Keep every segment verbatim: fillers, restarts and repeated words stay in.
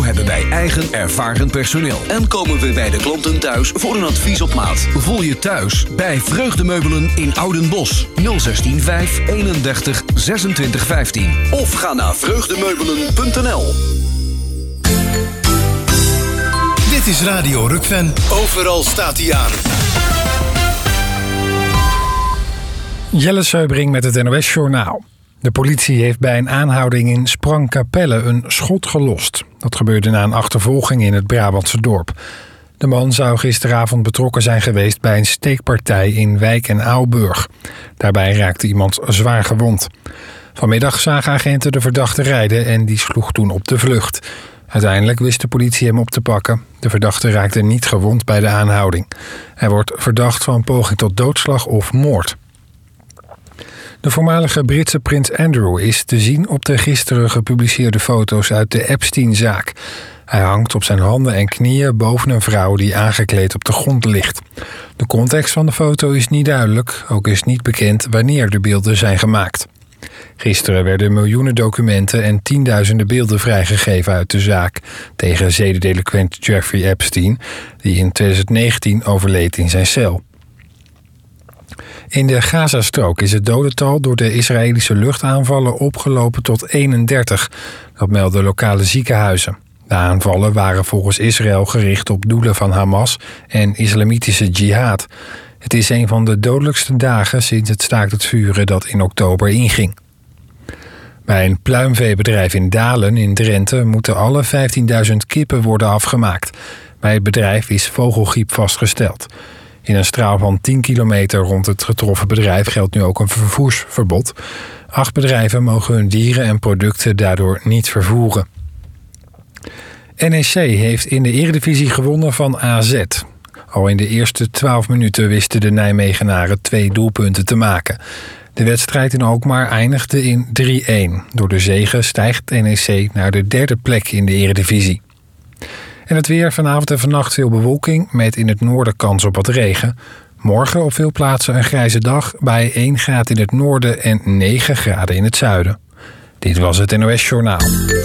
hebben wij eigen ervaren personeel. En komen we bij de klanten thuis voor een advies op maat. Voel je thuis bij Vreugdemeubelen in Oudenbosch. nul zestien vijf eenendertig zesentwintig vijftien. Of ga naar vreugdemeubelen punt n l. Dit is Radio Rukven. Overal staat hij aan. Jelle Seubring met het N O S-journaal. De politie heeft bij een aanhouding in Sprangkapelle een schot gelost. Dat gebeurde na een achtervolging in het Brabantse dorp. De man zou gisteravond betrokken zijn geweest bij een steekpartij in Wijk en Aalburg. Daarbij raakte iemand zwaar gewond. Vanmiddag zagen agenten de verdachte rijden en die sloeg toen op de vlucht. Uiteindelijk wist de politie hem op te pakken. De verdachte raakte niet gewond bij de aanhouding. Hij wordt verdacht van poging tot doodslag of moord. De voormalige Britse prins Andrew is te zien op de gisteren gepubliceerde foto's uit de Epstein-zaak. Hij hangt op zijn handen en knieën boven een vrouw die aangekleed op de grond ligt. De context van de foto is niet duidelijk. Ook is niet bekend wanneer de beelden zijn gemaakt. Gisteren werden miljoenen documenten en tienduizenden beelden vrijgegeven uit de zaak tegen zedendelinquent Jeffrey Epstein, die in twintig negentien overleed in zijn cel. In de Gazastrook is het dodental door de Israëlische luchtaanvallen opgelopen tot eenendertig. Dat melden lokale ziekenhuizen. De aanvallen waren volgens Israël gericht op doelen van Hamas en islamitische jihad. Het is een van de dodelijkste dagen sinds het staakt het vuren dat in oktober inging. Bij een pluimveebedrijf in Dalen in Drenthe moeten alle vijftienduizend kippen worden afgemaakt. Bij het bedrijf is vogelgriep vastgesteld. In een straal van tien kilometer rond het getroffen bedrijf geldt nu ook een vervoersverbod. Acht bedrijven mogen hun dieren en producten daardoor niet vervoeren. N E C heeft in de Eredivisie gewonnen van A Z. Al in de eerste twaalf minuten wisten de Nijmegenaren twee doelpunten te maken. De wedstrijd in Alkmaar eindigde in drie-een. Door de zege stijgt N E C naar de derde plek in de Eredivisie. En het weer, vanavond en vannacht veel bewolking met in het noorden kans op wat regen. Morgen op veel plaatsen een grijze dag bij één graad in het noorden en negen graden in het zuiden. Dit was het N O S-journaal.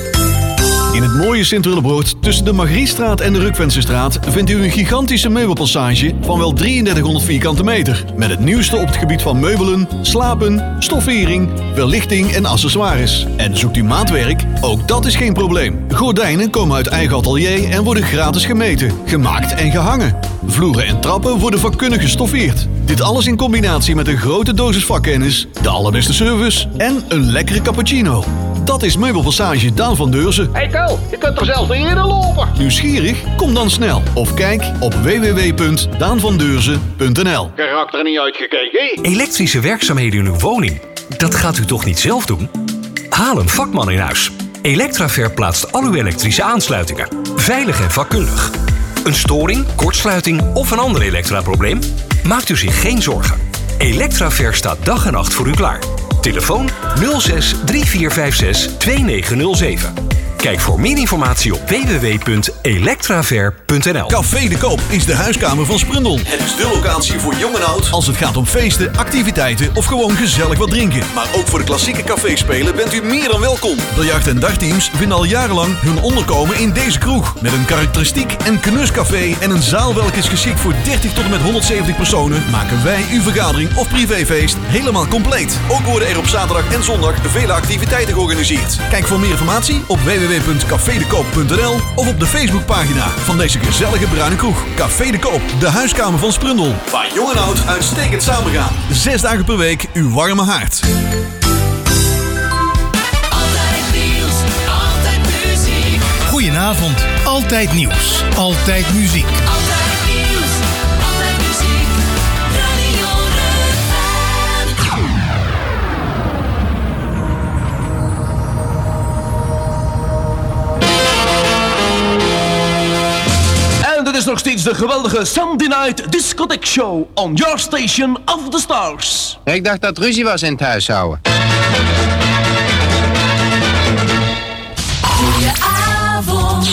In het mooie Sint-Willebroord tussen de Margriestraat en de Rukvensestraat vindt u een gigantische meubelpassage van wel drieëndertighonderd vierkante meter. Met het nieuwste op het gebied van meubelen, slapen, stoffering, verlichting en accessoires. En zoekt u maatwerk? Ook dat is geen probleem. Gordijnen komen uit eigen atelier en worden gratis gemeten, gemaakt en gehangen. Vloeren en trappen worden vakkundig gestoffeerd. Dit alles in combinatie met een grote dosis vakkennis, de allerbeste service en een lekkere cappuccino. Dat is Meubelpassage Daan van Deurzen. Hey Kel, je kunt er zelf in lopen. Nieuwsgierig? Kom dan snel. Of kijk op w w w punt daan van deurzen punt n l. Karakter er niet uitgekeken. Elektrische werkzaamheden in uw woning. Dat gaat u toch niet zelf doen? Haal een vakman in huis. Electraver plaatst al uw elektrische aansluitingen. Veilig en vakkundig. Een storing, kortsluiting of een ander elektraprobleem? Maakt u zich geen zorgen. Electraver staat dag en nacht voor u klaar. Telefoon nul zes drie vier vijf zes twee negen nul zeven. Kijk voor meer informatie op w w w punt electraver punt n l. Café de Koop is de huiskamer van Sprundel. Het is de locatie voor jong en oud als het gaat om feesten, activiteiten of gewoon gezellig wat drinken. Maar ook voor de klassieke caféspelen bent u meer dan welkom. Biljart- en dartteams vinden al jarenlang hun onderkomen in deze kroeg. Met een karakteristiek en knuscafé en een zaal welke is geschikt voor dertig tot en met honderdzeventig personen, maken wij uw vergadering of privéfeest helemaal compleet. Ook worden er op zaterdag en zondag vele activiteiten georganiseerd. Kijk voor meer informatie op w w w punt café de koop punt n l of op de Facebookpagina van deze gezellige bruine kroeg. Café de Koop, de huiskamer van Sprundel. Waar jong en oud uitstekend samengaan. Zes dagen per week uw warme haard. Altijd nieuws, altijd muziek. Goedenavond, altijd nieuws, altijd muziek. Altijd nieuws, altijd muziek. Radio Rukven. En dit is nog steeds de geweldige Sunday Night Discotheque Show on your station of the stars. Ik dacht dat ruzie was in het huishouden. Goedenavond.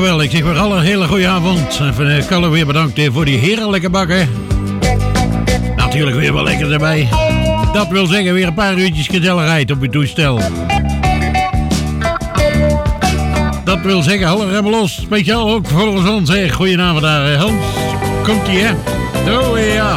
jawel, ik zeg weer alle hele goede avond. Even uh, Kalle weer bedankt uh, voor die heerlijke bakken. Natuurlijk weer wel lekker erbij. Dat wil zeggen weer een paar uurtjes gezelligheid op je toestel. Dat wil zeggen, alle remmen los. Speciaal ook voor ons. Hey, goedenavond daar, uh, Hans. Komt-ie, hè? Doei, ja.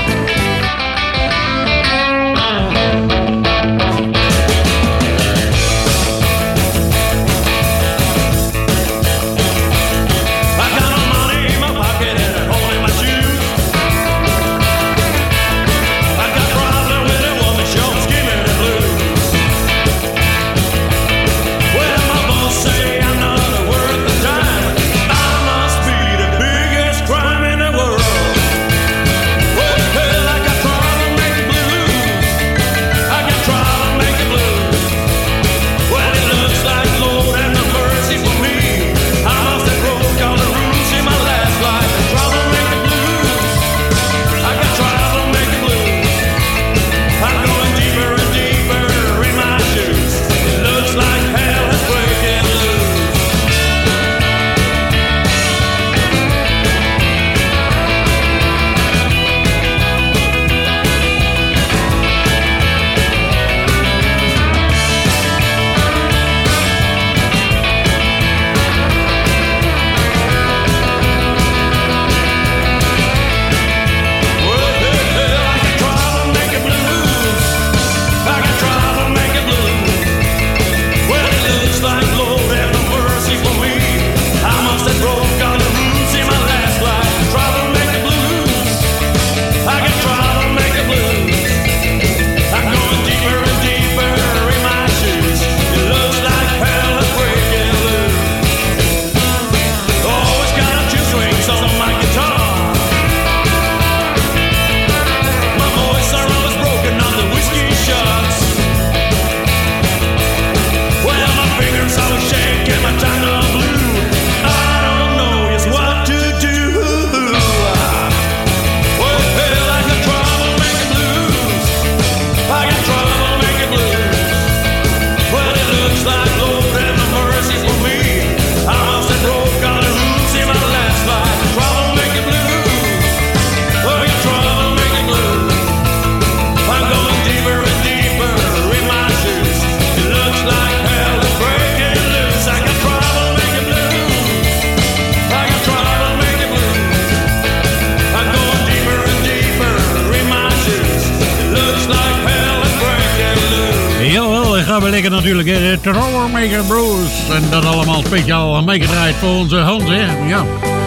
Natuurlijk, hè, Troublemaker Blues. En dat allemaal speciaal meegedraaid voor onze Hans, hè? Ja.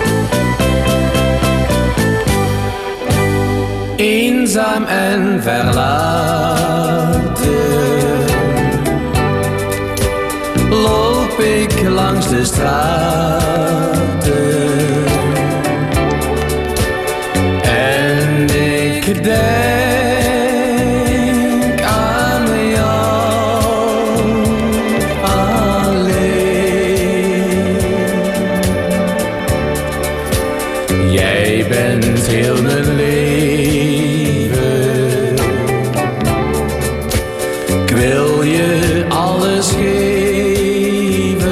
Eenzaam en verlaten loop ik langs de straten en ik denk heel mijn leven. Ik wil je alles geven.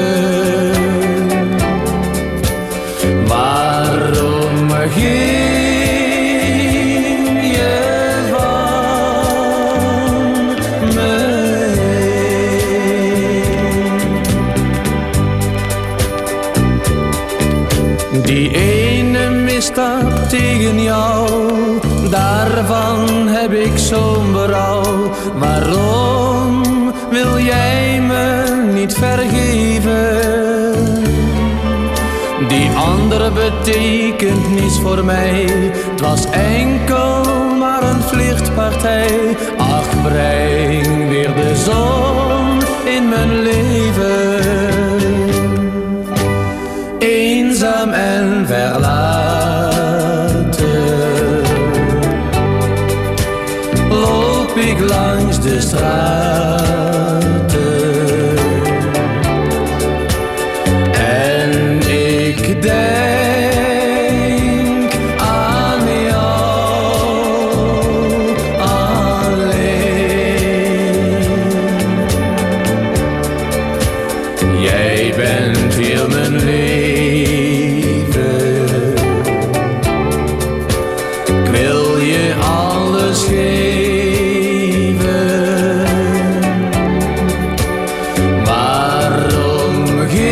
Waarom ging je van me heen? Die ene misstap tegen jou, daarvan heb ik zo'n berouw. Waarom wil jij me niet vergeven? Die andere betekent niets voor mij. Het was enkel maar een vliegtuigpartij. Ach, breng weer de zon in mijn leven. Eenzaam en verlaten loop ik langs de straten en ik denk aan jou alleen. Jij bent heel mijn leven. alles geven. Waarom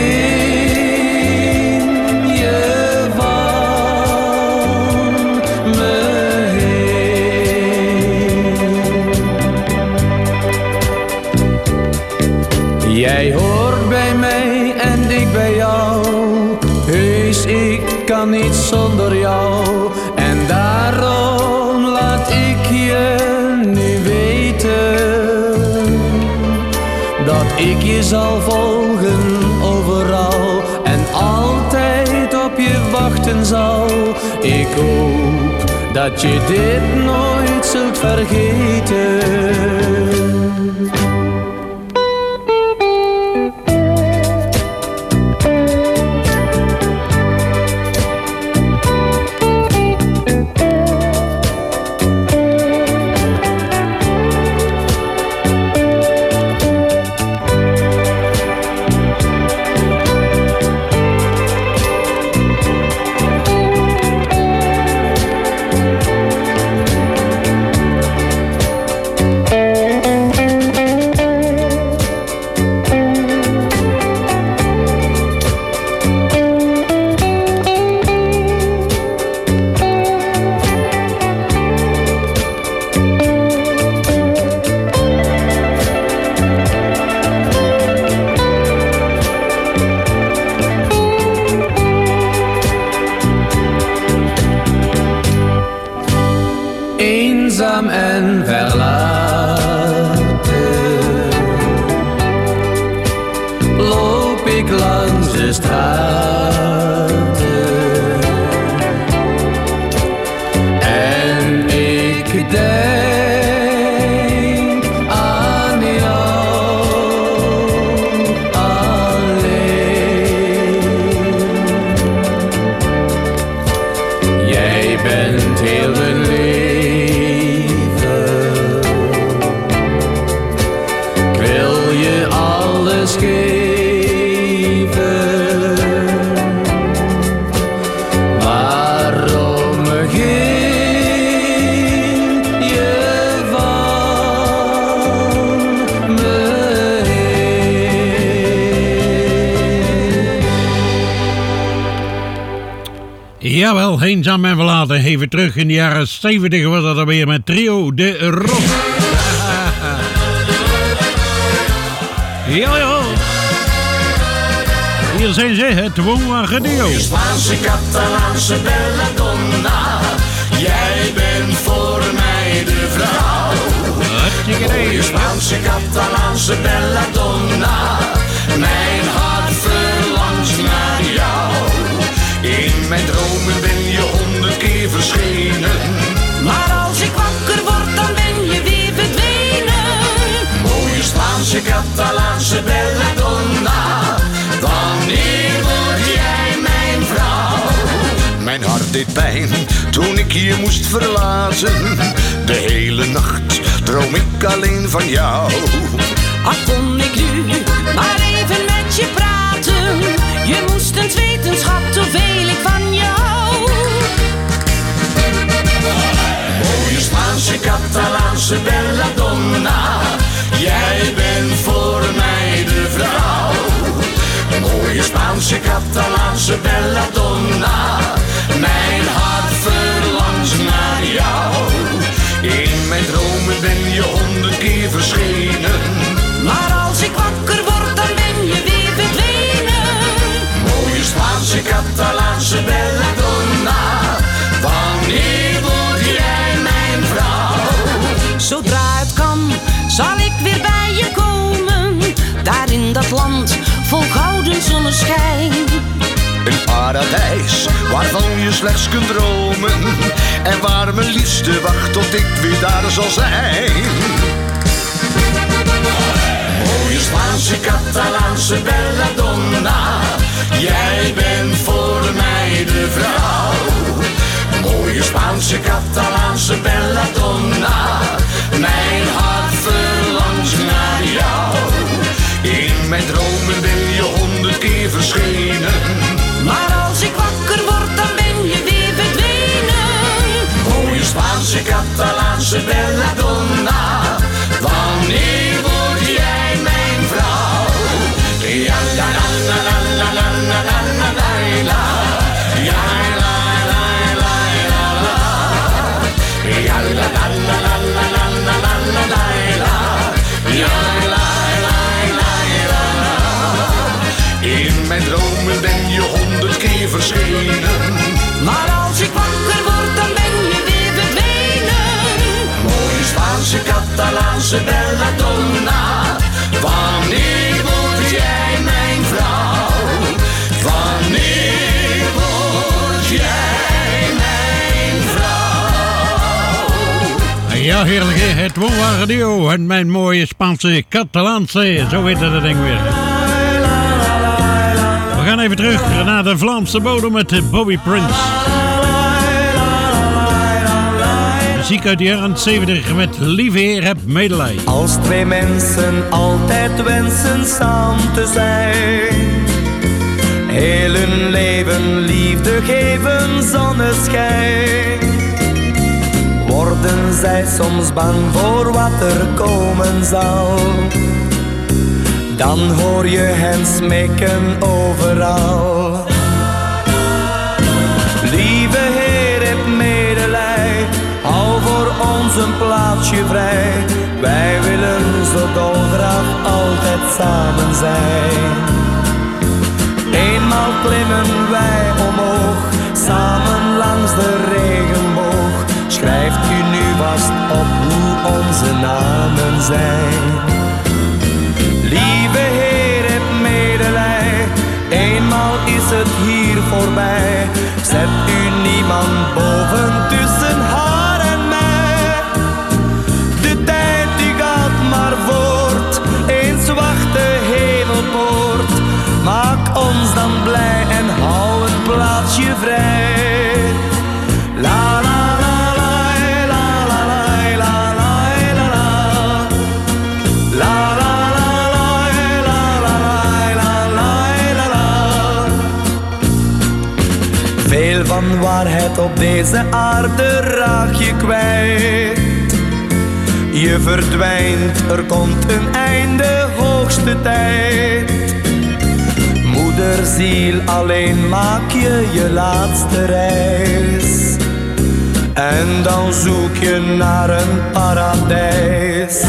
ging je van me heen? Jij hoort bij mij en ik bij jou. Heus, ik kan niet zonder jou. En daarom laat ik je nu weten dat ik je zal volgen overal en altijd op je wachten zal. Ik hoop dat je dit nooit zult vergeten. Eenzaam en verlaten loop ik langs de straten en ik denk aan jou alleen. Jij bent heel mijn leven. Waarom ging je van me heen? Jawel, eenzaam en verlaten. Even terug in de jaren zeventig was dat alweer met Trio de Rock. Ja, ja. Hier zijn ze, het woonwagenduo. Spaanse, Catalaanse belladonna. Jij bent voor mij de vrouw. Mooie Spaanse, Catalaanse belladonna. Mijn hart verlangt naar jou. In mijn dromen ben je honderd keer verschenen. Maar als ik wakker word, dan ben je weer verdwenen. Mooie Spaanse, Catalaanse belladonna. Wanneer word jij mijn vrouw? Mijn hart deed pijn toen ik je moest verlaten. De hele nacht droom ik alleen van jou. Ach, kon ik nu maar even met je praten. Je moest eens weten, schat, hoeveel ik van jou. Mooie Spaanse, Catalaanse belladonna. Jij bent voor mij de vrouw. Mooie Spaanse, Catalaanse belladonna. Mijn hart verlangt naar jou. In mijn dromen ben je honderd keer verschenen. Maar als ik wakker word, dan ben je weer verdwenen. Mooie Spaanse, Catalaanse belladonna. Wanneer word jij mijn vrouw? Zodra het kan, zal ik weer bij je komen. Daar in dat land vol gouden zonneschijn. Een paradijs waarvan je slechts kunt dromen. En waar mijn liefste wacht tot ik weer daar zal zijn. Mooie Spaanse, Catalaanse belladonna. Jij bent voor mij de vrouw. Mooie Spaanse, Catalaanse belladonna. Mijn hart verlangt naar jou. In mijn dromen ben je honderd keer verschenen. Maar als ik wakker word, dan ben je weer verdwenen. Mooie Spaanse, Catalaanse Catalaanse belladonna, wanneer word jij mijn vrouw? Ja la la la la la la la la la la la. Ja la la la la la. Ja la la la la la la la la la la la. Ja la la la la la. In mijn dromen ben je honderd keer verschenen, maar als ik wakker word, dan ben je weer verdwenen. Mooie Spaanse, Catalaanse belladonna, wanneer word jij mijn vrouw? Wanneer word jij mijn vrouw? Ja, heerlijk hè, het woonware duo en mijn mooie Spaanse Catalaanse, zo heet dat ding weer. We gaan even terug naar de Vlaamse bodem met Bobby Prince. Muziek uit de jaren zeventig met Lieve Heer, heb medelij. Als twee mensen altijd wensen samen te zijn, heel hun leven liefde geven zonneschijn, worden zij soms bang voor wat er komen zal. Dan hoor je hen smeken overal. Lieve Heer, heb medelij, hou voor ons een plaatsje vrij. Wij willen zo dolgraag altijd samen zijn. Eenmaal klimmen wij omhoog, samen langs de regenboog. Schrijft u nu vast op hoe onze namen zijn. Lieve Heer, heb medelij, eenmaal is het hier voorbij. Zet u niemand boven tussen haar en mij. De tijd die gaat maar voort, eens wacht de hemelpoort. Maak ons dan blij en hou een plaatsje vrij. La la la la la la la la la la la la. Veel van waarheid op deze aarde raak je kwijt. Je verdwijnt, er komt een einde, hoogste tijd. Moederziel, alleen maak je je laatste reis. En dan zoek je naar een paradijs.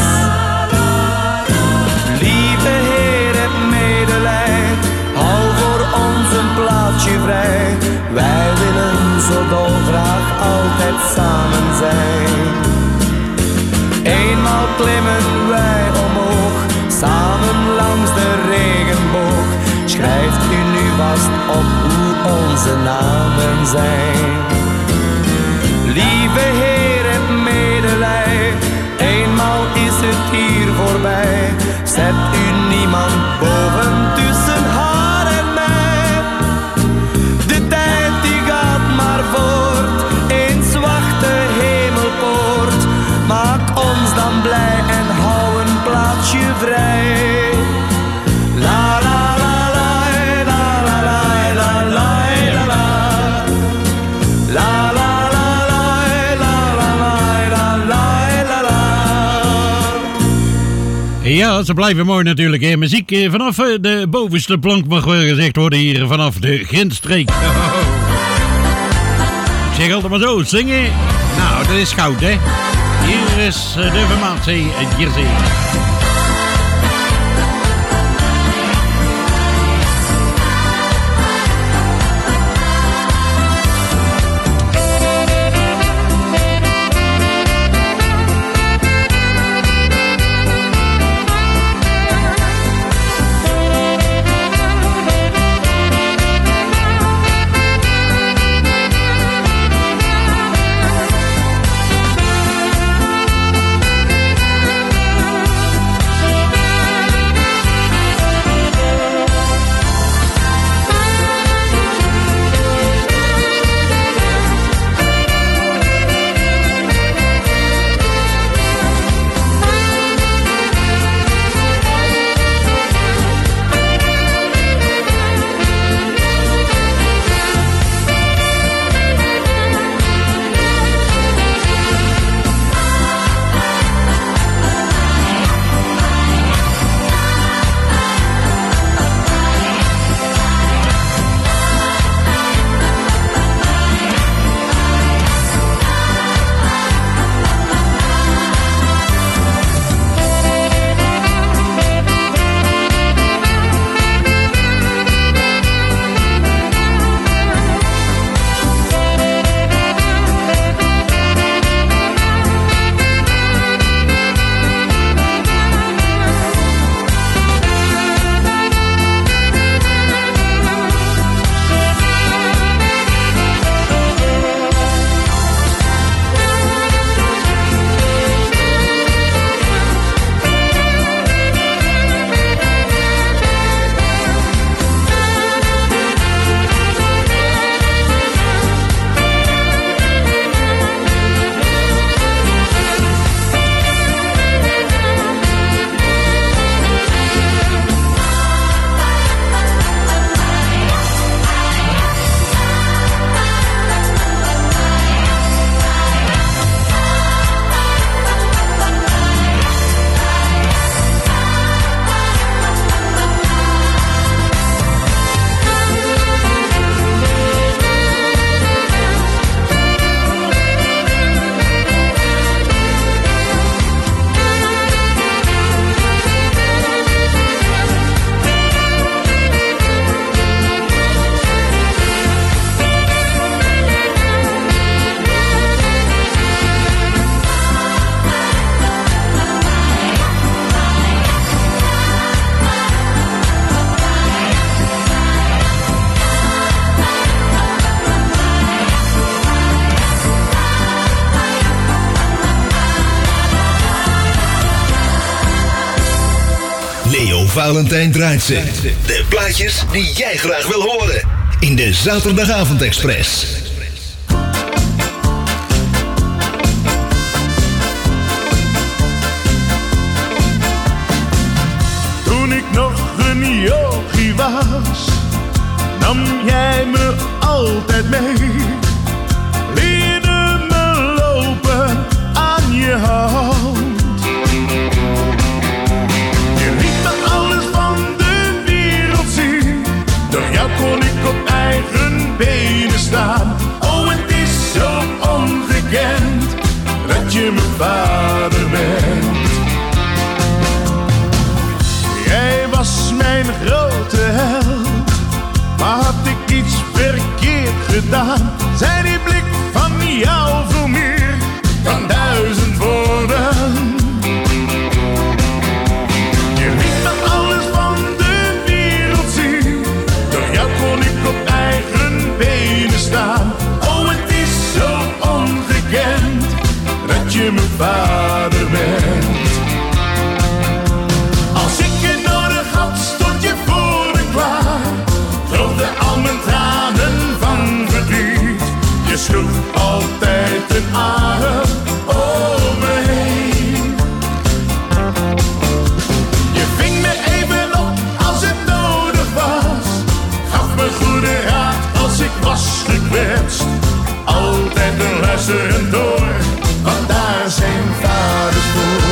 Lieve Heer, heb medelij, hou voor ons een plaatsje vrij. Wij willen zo dolgraag altijd samen zijn. Eenmaal klimmen wij omhoog, samen langs de regenboog. Schrijft u nu vast op hoe onze namen zijn. Lieve Heer, heb medelij, eenmaal is het hier voorbij. Zet u niemand boven tussen haar en mij. De tijd die gaat maar voort, eens wacht de hemelpoort. Maak ons dan blij en hou een plaatsje vrij. La la la la la la la la la la. La la la la la la la la la. Ja, ze blijven mooi natuurlijk. Hè. Muziek eh, vanaf eh, de bovenste plank mag wel gezegd worden hier vanaf de grensstreek. Ik zeg altijd maar zo, zingen. Nou, dat is goud, hè. Hier is eh, de formatie Jersey. Valentijn draait ze. De plaatjes die jij graag wil horen. In de Zaterdagavond-express. Toen ik nog een yogi was, nam jij me altijd mee. Leerde me lopen aan je hand. Je liet me alles van de wereld zien. Door jou kon ik op eigen benen staan. Oh, het is zo ongekend dat je mijn vader bent. Jij was mijn grote held. Maar had ik iets verkeerd gedaan? Zei die blik van jou veel meer dan duizend woorden. Je liet me alles van de wereld zien. Door jou kon ik op eigen benen staan. Oh, het is zo ongekend dat je mijn vader bent. Als ik je nodig had, stond je voor me klaar. Droogde al mijn tranen van verdriet. Je sloeg altijd een arm om me heen. Je ving me even op als het nodig was. Gaf me goede raad als ik was gekwetst. Altijd een luisterend oor, want daar zijn vaders voor.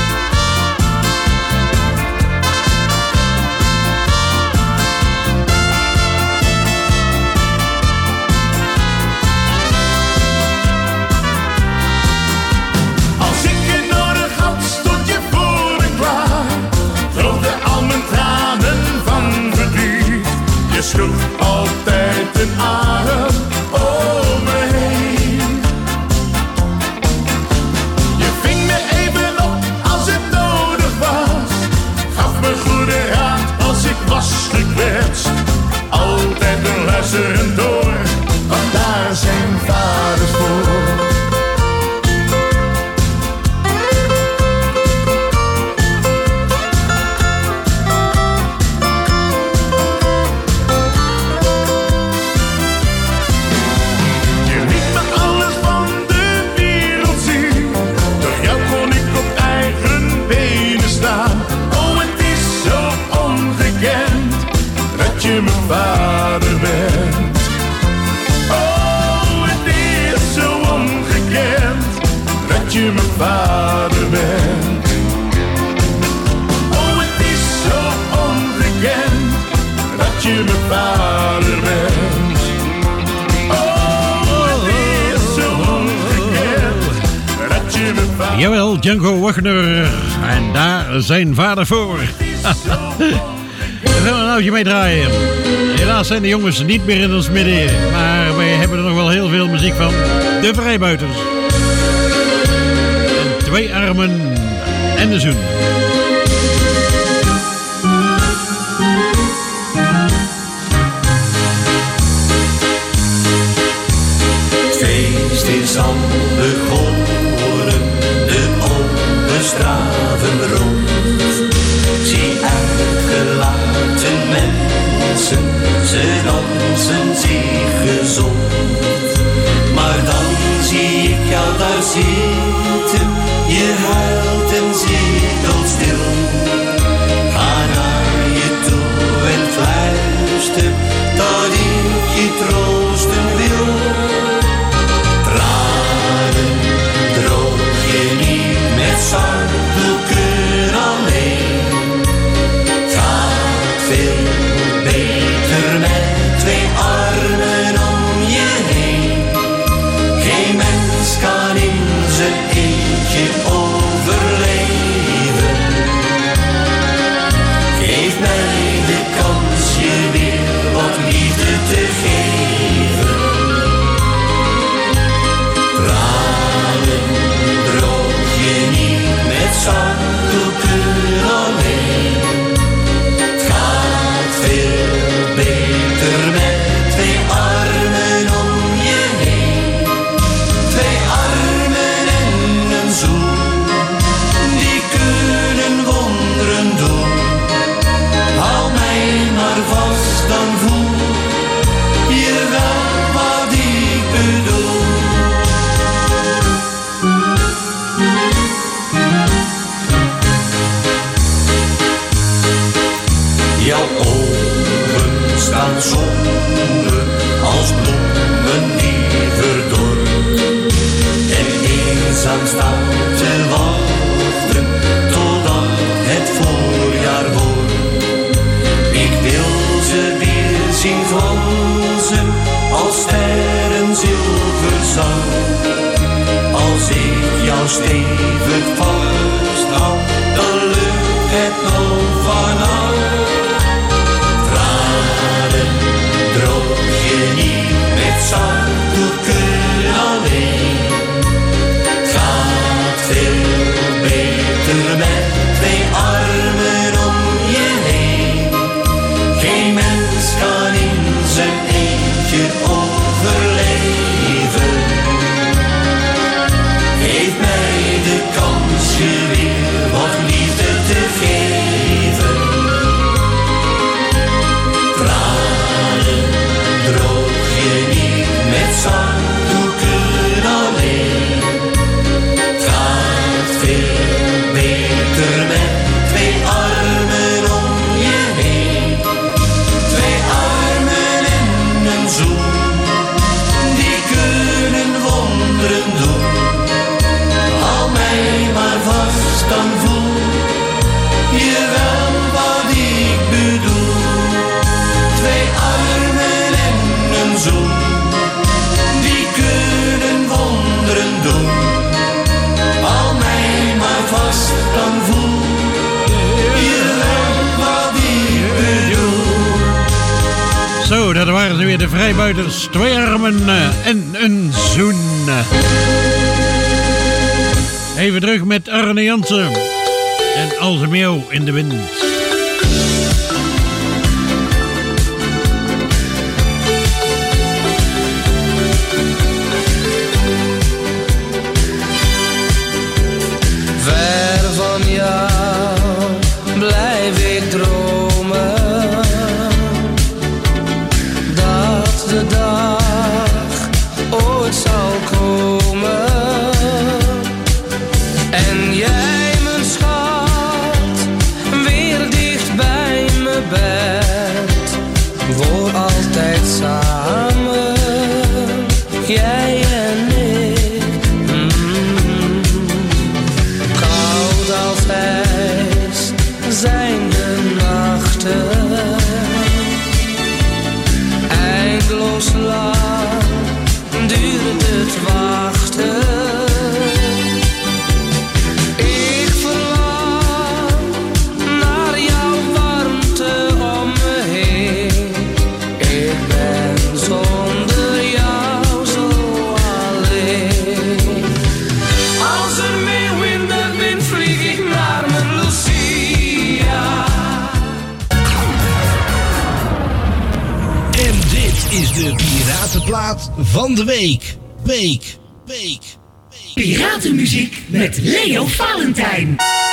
Je sloeg altijd een arm om me heen. Je ving me even op als het nodig was. Gaf me goede raad als ik was gekwetst. Altijd een luisterend oor, want daar zijn vaders voor. Je mijn vader bent. Oh, het is zo ongekend dat je mijn vader bent. Oh, het is zo ongekend dat je mijn vader bent. Oh, het is zo ongekend dat je mijn vader. Jawel, Django Wagner. En daar zijn vader voor. We gaan een oudje meedraaien. Helaas zijn de jongens niet meer in ons midden. Maar wij hebben er nog wel heel veel muziek van. De Vrijbuiters. En Twee armen en de zoen. Het feest is al begonnen. De onbestraven rond. Zie uitgelaten mensen, ze dansen zich gezond. Maar dan zie ik jou daar zitten, je huilt en zit al stil. Jouw ogen staan somber als bloemen die verdord en eenzaam staan te wachten totdat het voorjaar wordt. Ik wil ze weer zien glanzen als sterren zilverzang. Als ik jou stevig vasthoud, dan lukt het nog vanaf. Tranen droog je niet met zakdoeken alleen. Het gaat veel beter met twee armen om je heen. Geen mens kan in zijn eentje overleven. Geef mij de kans je weer wat liefde te geven. Tranen droog je niet met zakdoeken alleen. Het gaat veel beter met twee armen om je heen. Twee armen en een zoen, die kunnen wonderen doen. Hou mij maar vast, dan voel je wel wat ik bedoel. Twee armen en een zoen, die kunnen wonderen doen. Hou mij maar vast, dan voel je wel wat ik bedoel. Zo, dat waren ze weer, de vrijbuiters. Twee armen uh, en een zoen. Even terug met Arne Jansen en Als een meeuw in de wind. Ver van jou blijf ik dromen, dat de dag ooit zal komen. En jij, mijn schat, weer dicht bij me bent, voor altijd samen, jij en ik. Mm. Koud als ijs zijn de nachten, eindeloos lang duurt het wachten. Ik verlang naar jouw warmte om me heen. Ik ben zonder jou zo alleen. Als een meeuw in de wind vlieg ik naar mijn Lucia. En dit is de Piratenplaat van de week. Week, week. Piratenmuziek met Leo Valentijn.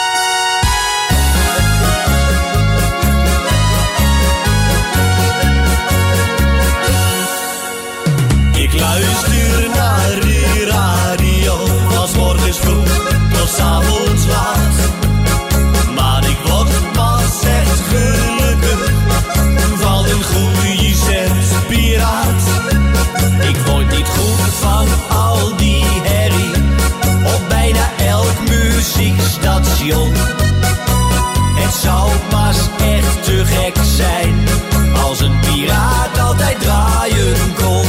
Ik luister naar de radio, van 's morgens vroeg tot 's avonds laat. Maar ik word pas echt gelukkig van een goede zet piraat. Ik word niet goed van al die herrie op bijna elk muziekstation. Het zou pas echt te gek zijn als een piraat altijd draaien kon.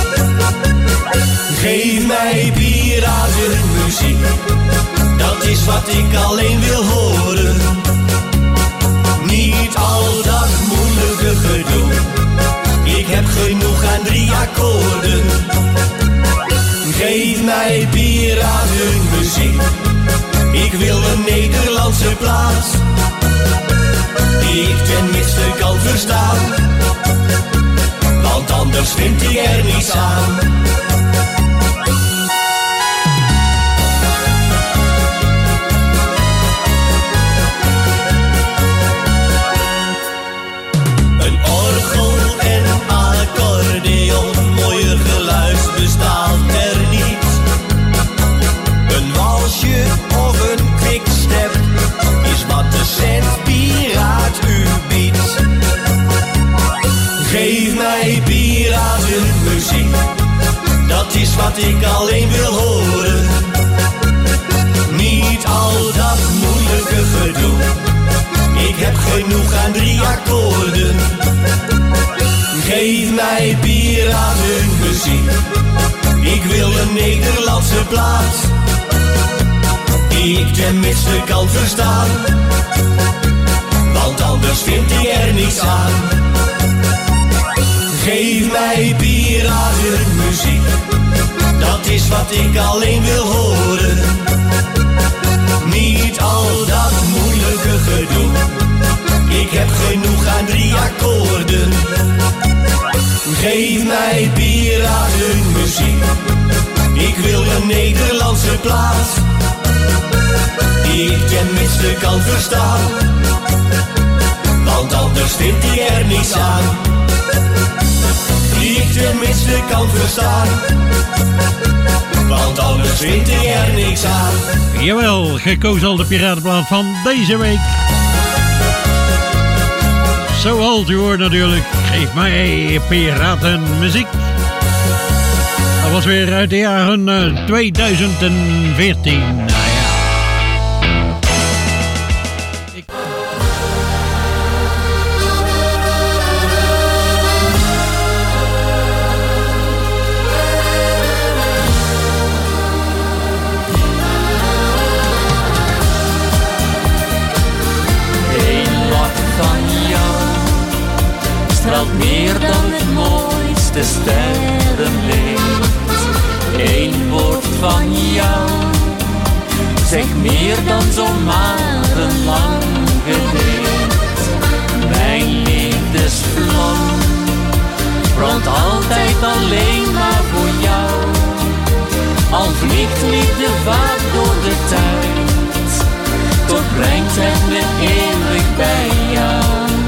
Geef mij piratenmuziek, dat is wat ik alleen wil horen. Niet al dat moeilijke gedoe, ik heb genoeg aan drie akkoorden. Geef mij piratenmuziek, ik wil een Nederlandse plaat die ik tenminste kan verstaan, want anders vind ik er niets aan. Een orgel en accordeon, mooier geluid bestaat er niet. Een walsje of een muziek, dat is wat ik alleen wil horen. Niet al dat moeilijke gedoe, ik heb genoeg aan drie akkoorden. Geef mij piratenmuziek, ik wil een Nederlandse plaat, die ik tenminste kan verstaan, want anders vind ik er niets aan. Geef mij piratenmuziek, dat is wat ik alleen wil horen. Niet al dat moeilijke gedoe, ik heb genoeg aan drie akkoorden. Geef mij piratenmuziek, ik wil een Nederlandse plaat, die ik tenminste kan verstaan, want anders vind ik er niets aan. Die ik tenminste kan verstaan, want anders vind ik er niks aan. Jawel, gekozen al de piratenplaat van deze week. Zo oud u hoort natuurlijk. Geef mij piratenmuziek. Dat was weer uit de jaren uh, tweeduizend veertien. Nou ja. Ik... Eén lach van jou straalt meer dan het mooiste sterrenlicht. Eén woord van jou zegt meer dan zomaar een lang gedicht. Mijn liefdesvlam brandt altijd alleen maar voor jou. Al vliegt liefde vaak door de tijd, toch brengt het me eeuwig bij jou.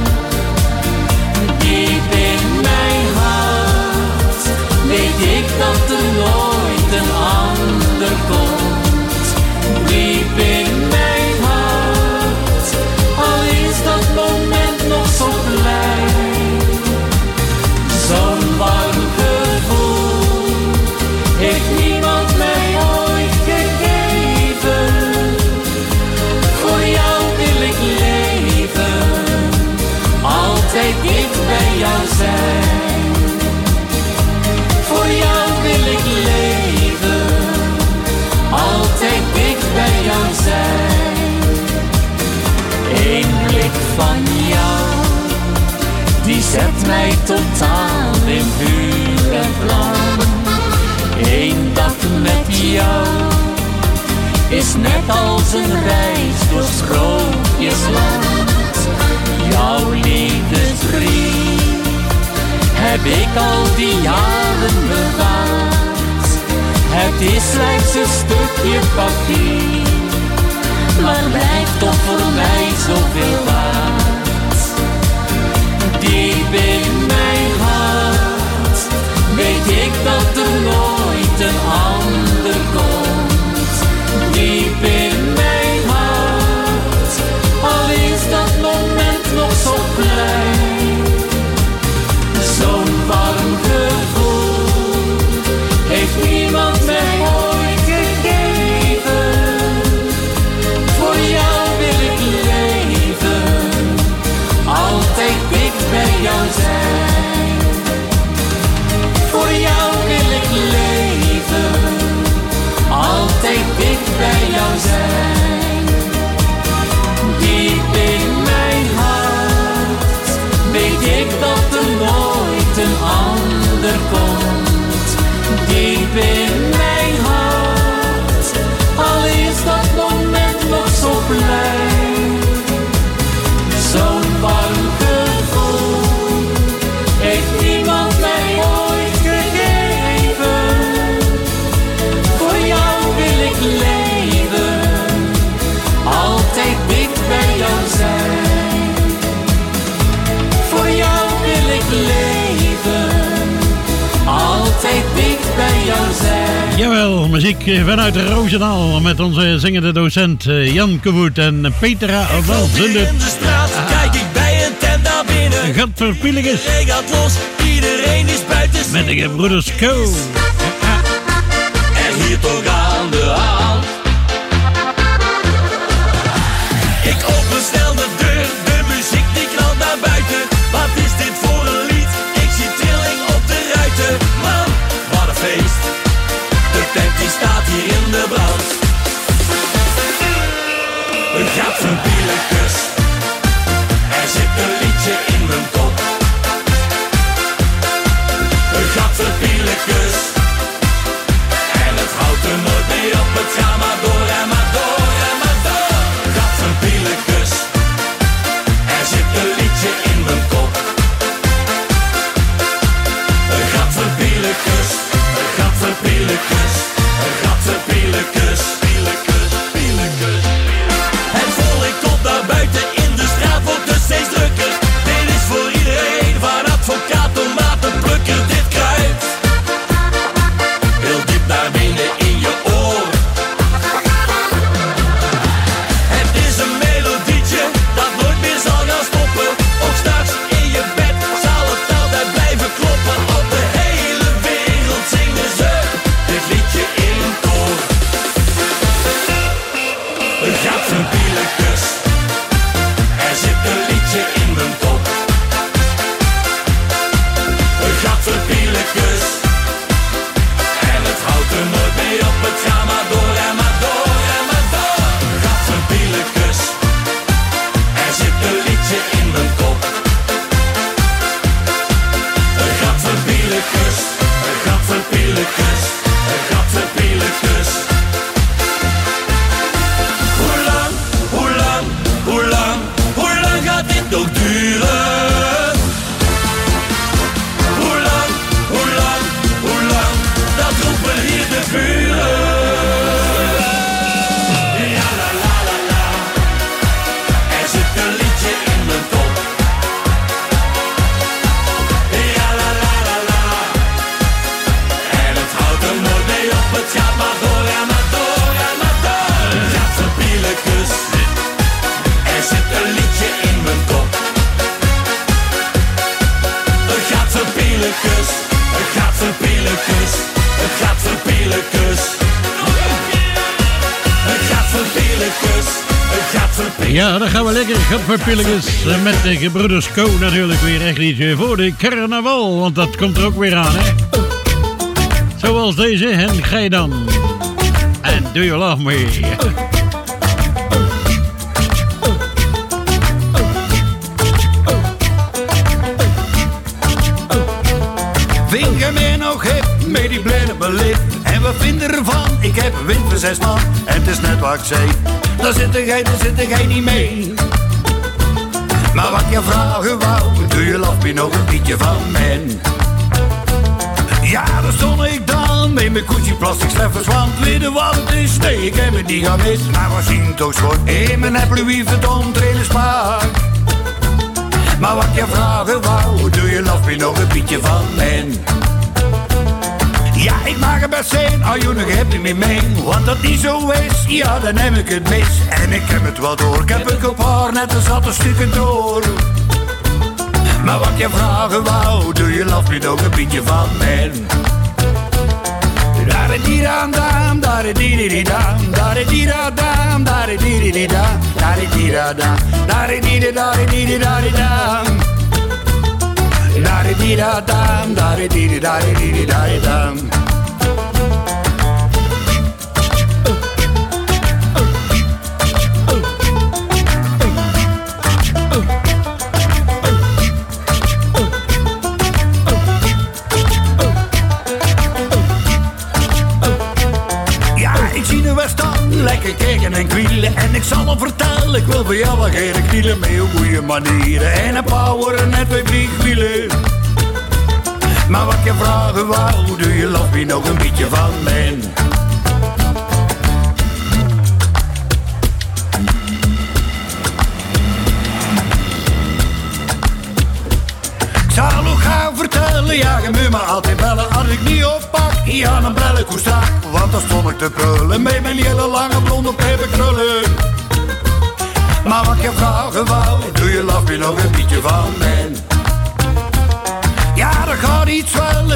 Diep in mijn hart weet ik dat er nooit een ander komt. Diep in mijn hart, al is dat moment nog zo klein. Zo'n warm gevoel heeft niemand mij ooit gegeven. Voor jou wil ik leven, altijd dicht bij jou zijn. Voor jou wil ik leven, altijd dicht bij jou zijn. Eén blik van jou, die zet mij totaal in vuur en vlam. Eén dag met jou is net als een reis door sprookjesland. Jouw liefdesbrief heb ik al die jaren bewaard. Het is slechts een stukje papier, maar blijft toch voor mij zoveel waard. Diep in mijn hart weet ik dat er nooit een ander komt. Diep in mijn hart, al is dat moment nog zo klein. Zo'n warm gevoel heeft niemand mij ooit gegeven. Voor jou wil ik leven, altijd dicht bij jou zijn. Voor jou wil ik leven, altijd dicht bij jou zijn. Diep in mijn hart weet ik dat er nooit een ander komt. Diep in mijn hart, al is dat moment nog zo klein. Zo'n warm gevoel heeft niemand mij ooit gegeven. Voor jou wil ik leven, altijd dicht bij jou zijn. Voor jou wil ik leven, altijd dicht bij jou zijn. Jawel, muziek vanuit Roosendaal met onze zingende docent Jan Koevoet en Petra Welzundert. In de straat kijk ik bij een tent naar binnen. Gadverpieligers. Iedereen gaat los, iedereen is buiten. Met de gebroeders Co. En hier toch aan de hand. Ik open snel de deur, de muziek die knalt naar buiten. Wat is dit voor een lied? Ik zie trilling op de ruiten. Man, wat een feest. De tent die staat hier in de brand. Een gat van pielekus. Er zit een liedje in mijn kop. Een gat van pielekus. En het houdt er nooit meer op. Het gaat maar door en maar door en maar door. Een gat van pielekus. Er zit een liedje in mijn kop. Een gat van pielekus. Een gat van pielekus. Een gat van pielekus. Pielekus, pielekus. Het volk komt naar buiten, in de straat wordt het steeds drukker. Dit is voor iedereen, van advocaat tot matenplukker. Dit kruipt heel diep naar binnen in je oor. Het is een melodietje dat nooit meer zal gaan stoppen. Ook straks in je bed zal het altijd blijven kloppen. Op de hele wereld zingen ze dit liedje in koor. Een gat van pielekus. Er zit een liedje in mijn kop. Een gat van pielekus. En het houdt er nooit mee op. Het gaat maar door en maar door en maar door. Een gat van pielekus. Er zit een liedje in mijn kop. Een gat van pielekus. Een gat van pielekus. Een gat van pielekus. Hoe lang, hoe lang, hoe lang, hoe lang gaat dit nog duren? Hoe lang, hoe lang, hoe lang, dat roepen hier de buren. Ja la la la la, er zit een liedje in mijn kop. Ja la la la la, en het houdt er nooit mee op, het gaat maar door en maar door en maar door. Een gat van pielekus, er zit een liedje in mijn kop. Een gat van pielekus, een gat van pielekus, een gat van pielekus. Een gat van pielekus, een gat van pielekus. Ja, dan gaan we lekker. Gat van pielekus. Met de gebroeders Co natuurlijk weer echt liedje voor de carnaval. Want dat komt er ook weer aan, hè. Zoals deze, en ga je dan. And do you love me? Vind je mij nog hip, met die blinde beleid? En wat vinden ervan? Ik heb een wind van zes man. En het is net wat ik zei. Daar zit jij, daar zit jij niet mee. Maar wat je vragen wou, doe je love me nog een beetje van mij? Ja, daar stond ik dan met mijn koetsie plastic sleffers. Want weet je wat het is? Nee, ik heb het niet gemist. Maar we zien toch schoon in mijn heb Louis Vuitton trailerspaar. Maar wat je vragen wou, doe je love me nog een beetje van mij? Ja, ik mag het best zijn, als je nog hebt niet meer mee. Want dat niet zo is, ja, dan heb ik het mis. En ik heb het wel door, ik heb het op haar net een zatte stukken door. Maar wat je vragen wou, doe je love me nog een beetje van mij? Daar-di-da-dam, daar-di-di-di-dam, daar-di-di-da-dam, daar-di-di-di-dam, daar-di-di-da-dam, daar-di-di-da-di-di-da-di-dam. Da-di-di-da-dam, da-di-di-da-di-di-da-di-dam. Ja, ik zie de Westan lekker kijken en kwielen. En ik zal hem vertellen, ik wil voor jou wel geen knielen. Met heel goede manieren en een power en net twee vliegwielen. Maar wat je vragen wou, doe je love me nog een beetje van mij? Ik zal ook gaan vertellen, ja, je moet me altijd bellen. Als ik niet oppak, ja, dan bel ik hoe strak. Want dan stond ik te prullen met mijn hele lange blonde peperkrullen. Maar wat je vragen wou, doe je love me nog een beetje van mij? Ja, dan ga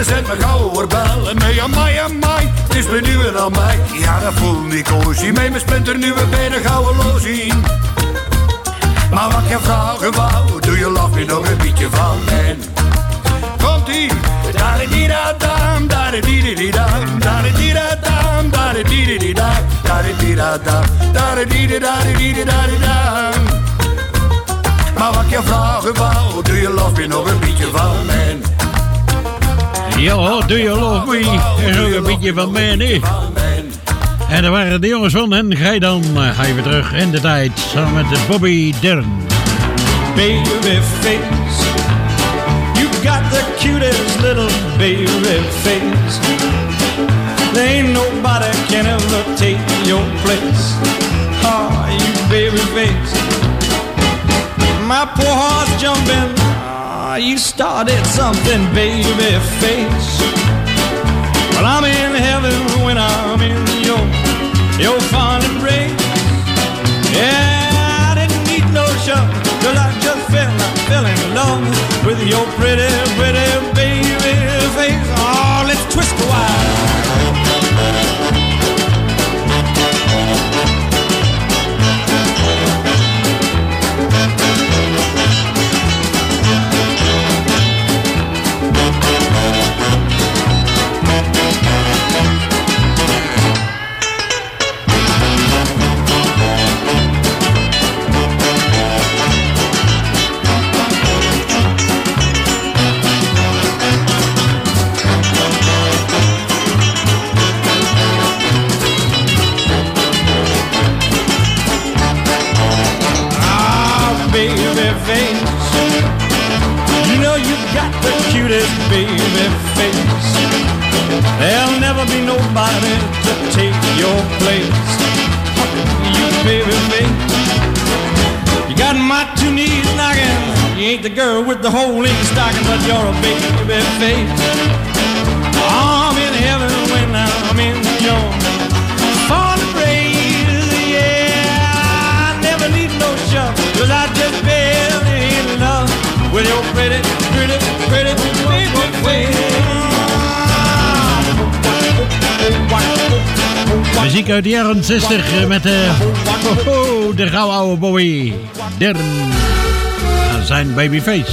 Ze zet me gauw oorbel en mee amai, amai. Het is me nu en aan mij. Ja, dat voelt niet kozie. Mee mijn splinternieuwe benen gouden lozie. Maar wat je vragen wou, doe je lach me nog een beetje van mij. Komt-ie! Da-di-di-da-dam, da-di-di-di-dam, da-di-di-da-dam, da-di-di-di-dam, da-di-di-da-dam, da-di-di-da-di-di-da-di-dam. Maar wat je vragen wou, doe je love me nog een beetje van mij. Ja, doe je love me nog een beetje van mij, nee. En daar waren de jongens van en ga je dan uh, ga je weer terug in de tijd samen met de Bobby Dern. Baby face, you got the cutest little baby face. There ain't nobody can ever take your place. Oh, you baby face, my poor heart's jumping. Oh, you started something, baby face. Well, I'm in heaven when I'm in your your fond embrace. Yeah, I didn't need no show, cause I just fell, I fell in love with your pretty, pretty baby face. Oh, let's twist a while. Baby face, there'll never be nobody to take your place. You baby face, you got my two knees knocking. You ain't the girl with the hole in your stocking, but you're a baby face. I'm in heaven when I'm in your fond embrace. Yeah, I never need no shove, cause I just fell in love with your pretty, pretty, pretty baby face. Muziek uit de jaren zestig met de, oh, oh, de gouden oude Bobby Dern en zijn babyface.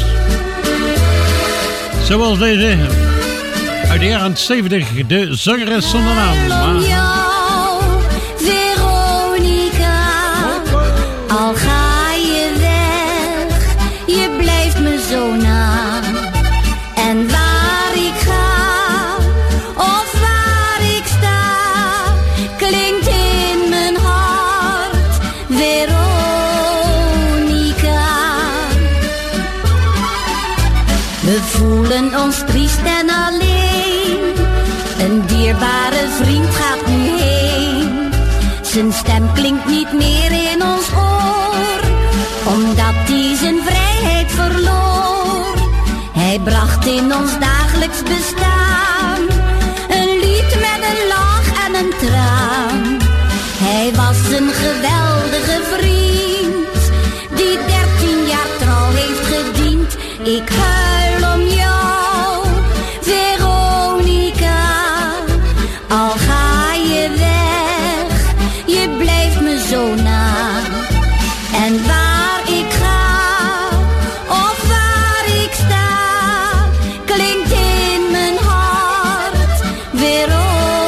Zoals deze uit de jaren zeventig, de zangeres zonder naam. Maar... Veronica, al ga je weg, je blijft me zo na. En waar ik ga, of waar ik sta, klinkt in mijn hart Veronica. We voelen ons triest en alleen, een dierbare vriend gaat nu heen. Zijn stem klinkt niet meer in ons oor, omdat hij zijn vrijheid verloor. Hij bracht in ons dagelijks bestaan een lied met een lach en een traan. Hij was een geweldige vriend, die dertien jaar trouw heeft gediend. Ik huil om jou, Veronica, al ga je weg, je blijft me zo na. En waar ik ga, of waar ik sta, klinkt in mijn hart Veronica.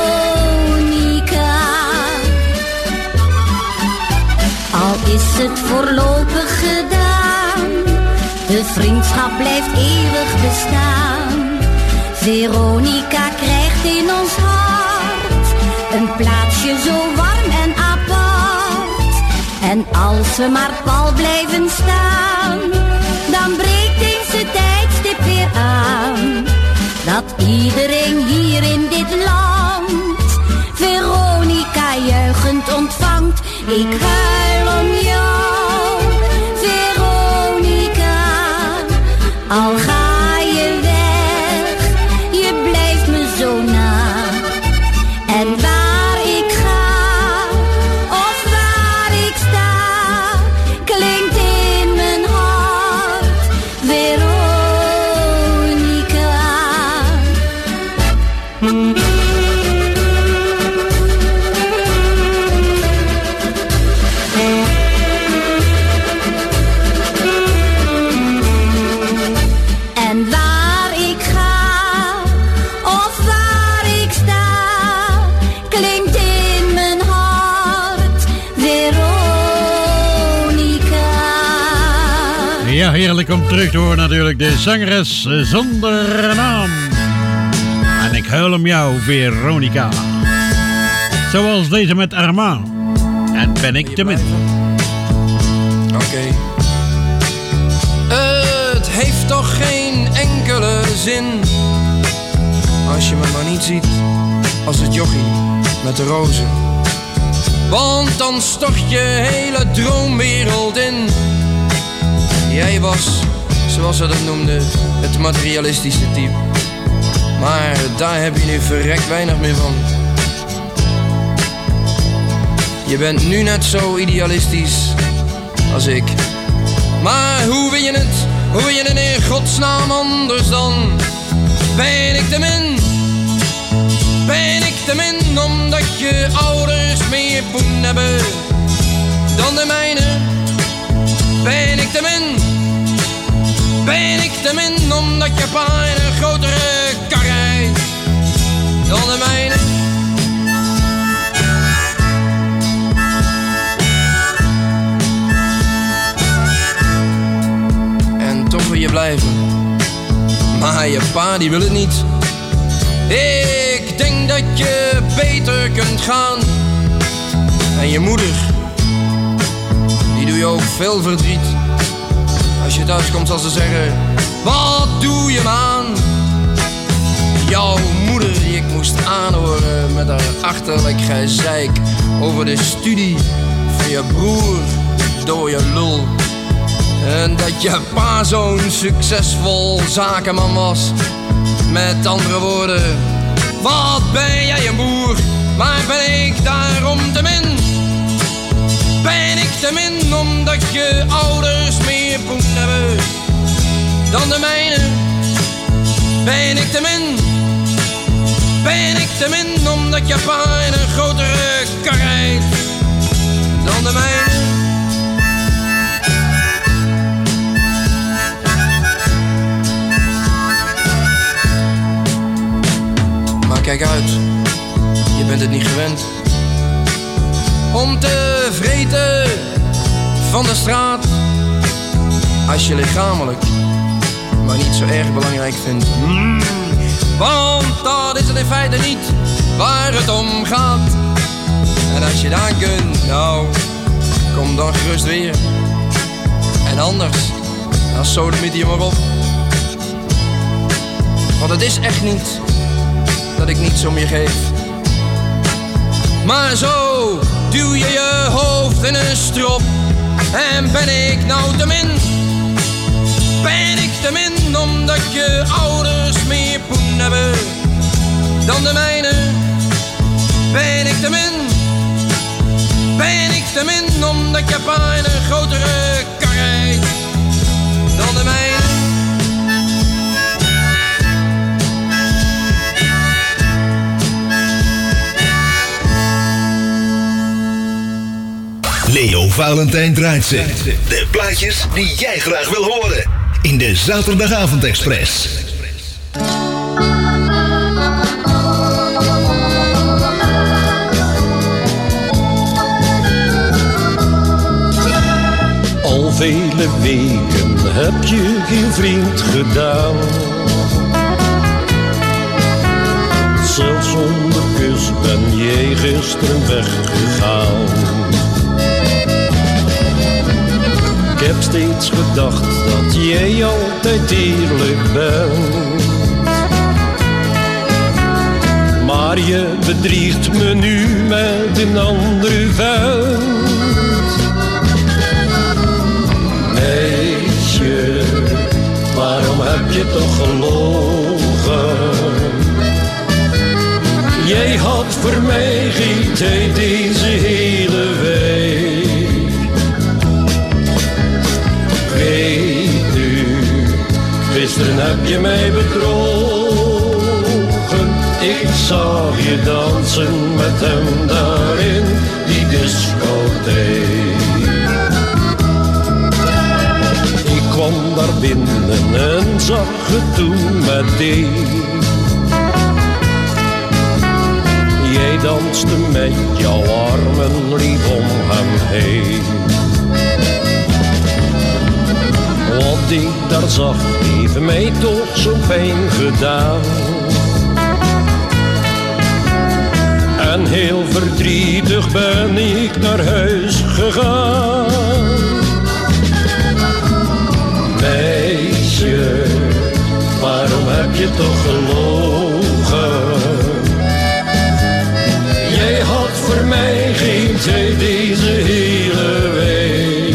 Al is het voorlopig gedaan, de vriendschap blijft eeuwig bestaan. Veronica krijgt in ons hart een plaatsje zo warm en apart. En als we maar pal blijven staan, dan breekt eens het tijdstip weer aan. Dat iedereen hier in dit land Veronica juichend ontvangt. Ik huil om jou, Veronica, al ga je weg, je blijft me zo na. En waar ik ga, of waar ik sta, klinkt in mijn hart Veronica. Ja, heerlijk om terug te horen natuurlijk. De zangeres zonder naam. En ik huil om jou, Veronica. Zoals deze met Armand. En ben ik te min. Oké. Okay. Het heeft toch geen enkele zin als je me maar niet ziet als het jochie met de rozen. Want dan stort je hele droomwereld in. Jij was, zoals ze dat noemden, het materialistische type. Maar daar heb je nu verrekt weinig meer van. Je bent nu net zo idealistisch als ik. Maar hoe wil je het, hoe wil je het in godsnaam anders dan? Ben ik te min? Ben ik te min omdat je ouders meer poen hebben dan de mijne? Ben ik te min? Ben ik te min omdat je pa een grotere kar rijdt dan de mijne? En toch wil je blijven, maar je pa die wil het niet. Ik denk dat je beter kunt gaan. En je moeder, die doe je ook veel verdriet. Als je thuis komt zal ze zeggen, wat doe je me aan? Jouw moeder die ik moest aanhoren met haar achterlijk gezeik over de studie van je broer door je lul. En dat je pa zo'n succesvol zakenman was. Met andere woorden, wat ben jij een boer, maar ben ik daarom te min? Ben ik te min omdat je ouders meer poen hebben dan de mijne? Ben ik te min? Ben ik te min omdat je pa een grotere kar rijdt dan de mijne? Maar kijk uit, je bent het niet gewend om te vreten van de straat. Als je lichamelijk maar niet zo erg belangrijk vindt. Mm. Want dat is het in feite niet waar het om gaat. En als je daar kunt, nou, kom dan gerust weer. En anders, dan sodemiet je maar op. Want het is echt niet dat ik niets om je geef. Maar zo duw je je hoofd in een strop. En ben ik nou te min? Ben ik te min omdat je ouders meer poen hebben dan de mijne? Ben ik te min? Ben ik te min omdat je pa een grotere kar rijdt dan de mijne? Leo Valentijn draait ze. De plaatjes die jij graag wil horen. In de Zaterdagavond Express. Al vele weken heb je geen vriend gedaan. Zelfs zonder kus ben jij gisteren weggegaan. Ik heb steeds gedacht dat jij altijd eerlijk bent. Maar je bedriegt me nu met een andere vent. Meisje, waarom heb je toch gelogen? Jij had voor mij geen tijd deze hele week. Weet nu, gisteren heb je mij bedrogen. Ik zag je dansen met hem daar in die discotheek. Ik kwam daar binnen en zag het toen meteen. Jij danste met jouw armen lief om hem heen. Wat ik daar zag, heeft mij toch zo pijn gedaan. En heel verdrietig ben ik naar huis gegaan. Meisje, waarom heb je toch gelogen? Jij had voor mij geen tijd deze hele week.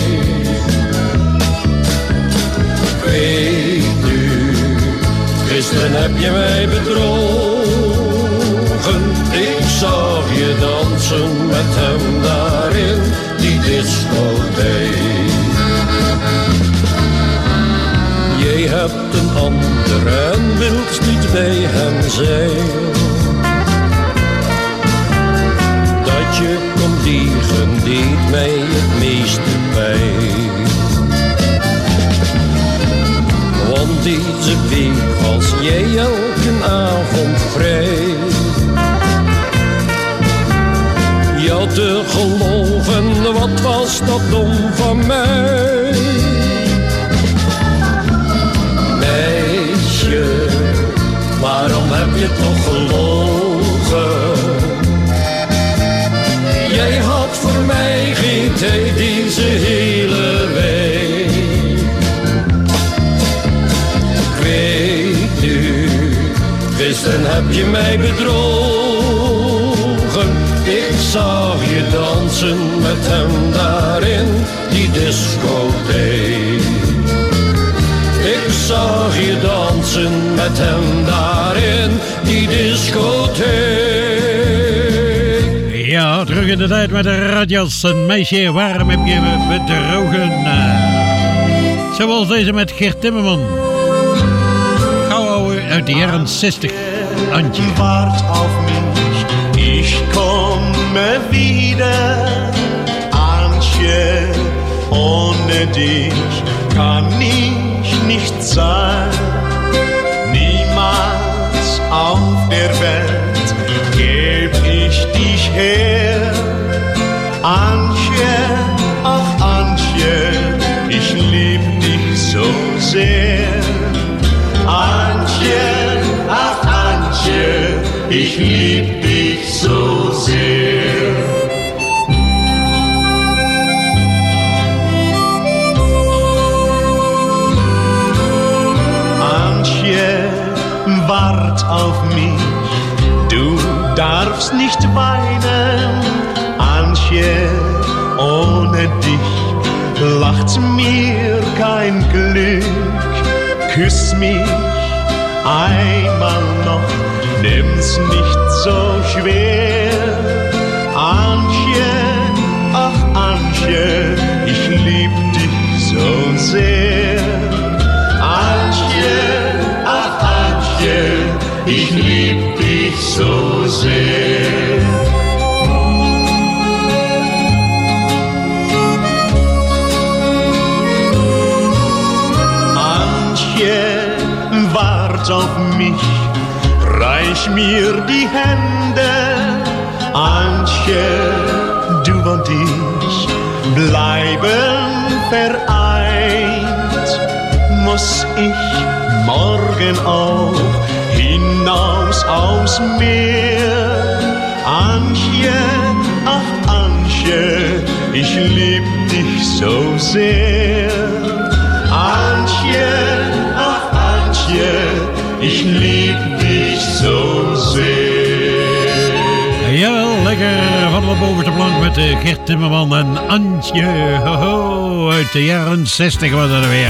Ik weet nu, gisteren heb je mij bedrogen. Ik zag je dansen met hem daar in die discotheek. Jij hebt een ander en wilt niet bij hem zijn. Dat je kon liegen deed mij het meeste pijn. Want deze week was jij elke avond vrij. Ja, te geloven, wat was dat dom van mij. Meisje, waarom heb je toch gelogen? Jij had voor mij geen tijd deze hele week. Ik weet nu, gisteren heb je mij bedrogen. Ik zag je dansen met hem daarin die discotheek. Ik zag je dansen met hem daarin die discotheek. Ja, terug in de tijd met de radio's. Een meisje, waarom heb je me bedrogen? Zoals deze met Gert Timmerman. Gauw ouwe uit de jaren zestig. Antje. Wart auf mich, ich komme wieder. Antje, ohne dich kann ich nicht sein. Niemals auf der Welt geb ich dich her. Antje, ach Antje, ich lieb dich so sehr. Antje, ach Antje, ich lieb dich so sehr. Antje, wart auf mich, du darfst nicht weinen. Antje, ohne dich lacht mir kein Glück. Küss mich einmal noch, nimm's nicht so schwer. Antje, ach Antje, ich lieb dich so sehr. Antje, ach Antje, ich lieb dich so sehr. Antje, wart auf mich, reich mir die Hände. Antje, du und ich bleiben vereint. Muss ich morgen auch hinaus aufs Meer? Antje, ach Antje, ich lieb dich so sehr. Antje, ach Antje, ich lieb dich so sehr. Jawel, lekker van de bovenste plank met uh, Gert Timmerman en Antje. Hoho, uit de jaren zestig was dat weer.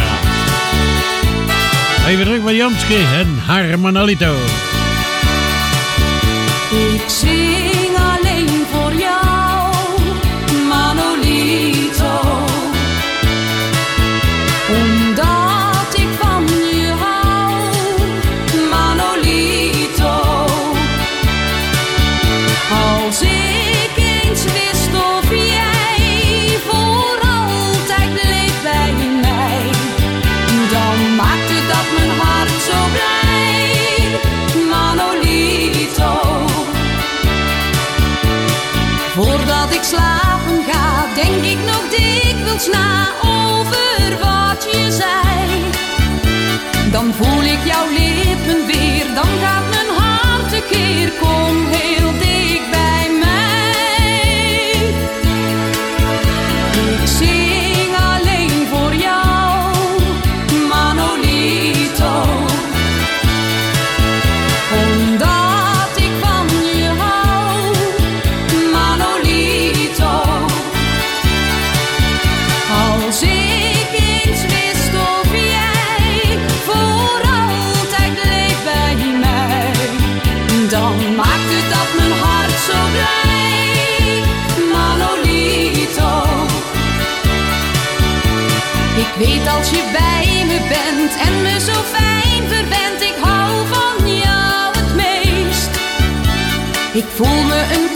Even terug bij Janske en haar Manolito. Ik zing alleen voor jou, Manolito. Omdat ik van je hou, Manolito. Als ik eens wist of jij voor altijd bleef bij mij, dan maakte dat mijn hart zo blij, Manolito. Voordat ik slapen ga, denk ik nog dikwijls na over wat je zei. Dan voel ik jouw lippen weer, dan gaat mijn hart tekeer. Kom heel dicht bij mij. Ik zing alleen voor jou, Manolito. Omdat ik van je hou, Manolito. Als ik eens wist of jij voor altijd bleef bij mij, dan maakte dat mijn hart zo blij, Manolito. Ik weet als je bij me bent en me zo fijn verwendt, ik hou van jou het meest. Ik voel me een